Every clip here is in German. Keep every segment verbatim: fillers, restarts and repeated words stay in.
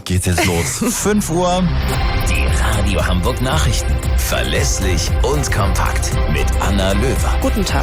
geht's jetzt los. fünf Uhr. Die Radio Hamburg Nachrichten. Verlässlich und kompakt mit Anna Löwer. Guten Tag.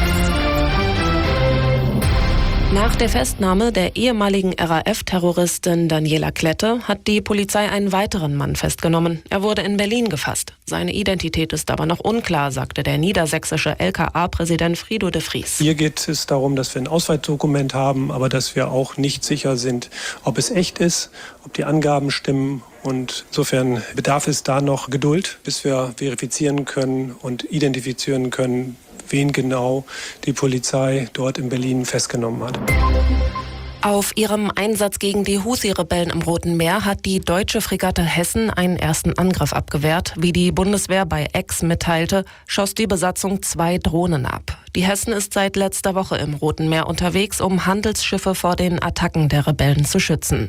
Nach der Festnahme der ehemaligen R A F-Terroristin Daniela Klette hat die Polizei einen weiteren Mann festgenommen. Er wurde in Berlin gefasst. Seine Identität ist aber noch unklar, sagte der niedersächsische L K A-Präsident Frido de Vries. Hier geht es darum, dass wir ein Ausweisdokument haben, aber dass wir auch nicht sicher sind, ob es echt ist, ob die Angaben stimmen. Und insofern bedarf es da noch Geduld, bis wir verifizieren können und identifizieren können, wen genau die Polizei dort in Berlin festgenommen hat. Auf ihrem Einsatz gegen die Houthi-Rebellen im Roten Meer hat die deutsche Fregatte Hessen einen ersten Angriff abgewehrt. Wie die Bundeswehr bei X mitteilte, schoss die Besatzung zwei Drohnen ab. Die Hessen ist seit letzter Woche im Roten Meer unterwegs, um Handelsschiffe vor den Attacken der Rebellen zu schützen.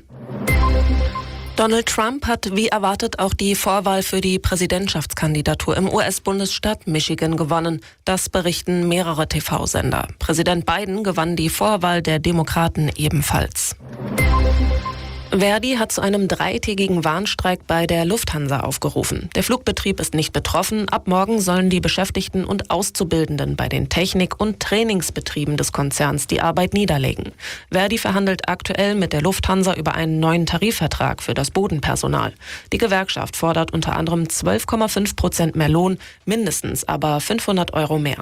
Donald Trump hat wie erwartet auch die Vorwahl für die Präsidentschaftskandidatur im U S-Bundesstaat Michigan gewonnen. Das berichten mehrere T V-Sender. Präsident Biden gewann die Vorwahl der Demokraten ebenfalls. Verdi hat zu einem dreitägigen Warnstreik bei der Lufthansa aufgerufen. Der Flugbetrieb ist nicht betroffen. Ab morgen sollen die Beschäftigten und Auszubildenden bei den Technik- und Trainingsbetrieben des Konzerns die Arbeit niederlegen. Verdi verhandelt aktuell mit der Lufthansa über einen neuen Tarifvertrag für das Bodenpersonal. Die Gewerkschaft fordert unter anderem zwölf Komma fünf Prozent mehr Lohn, mindestens aber fünfhundert Euro mehr.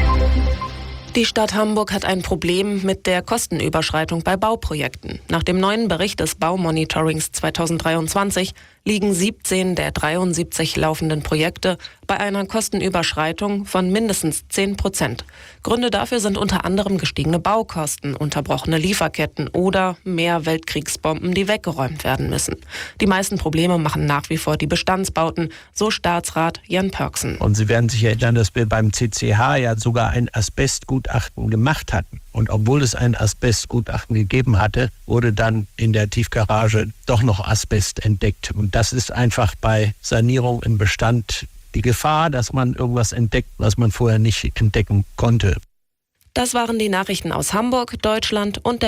Die Stadt Hamburg hat ein Problem mit der Kostenüberschreitung bei Bauprojekten. Nach dem neuen Bericht des Baumonitorings zweitausenddreiundzwanzig liegen siebzehn der dreiundsiebzig laufenden Projekte bei einer Kostenüberschreitung von mindestens zehn Prozent. Gründe dafür sind unter anderem gestiegene Baukosten, unterbrochene Lieferketten oder mehr Weltkriegsbomben, die weggeräumt werden müssen. Die meisten Probleme machen nach wie vor die Bestandsbauten, so Staatsrat Jan Pörksen. Und Sie werden sich erinnern, dass wir beim C C H ja sogar ein Asbestgutachten gemacht hatten. Und obwohl es ein Asbestgutachten gegeben hatte, wurde dann in der Tiefgarage doch noch Asbest entdeckt. Und das ist einfach bei Sanierung im Bestand die Gefahr, dass man irgendwas entdeckt, was man vorher nicht entdecken konnte. Das waren die Nachrichten aus Hamburg, Deutschland und der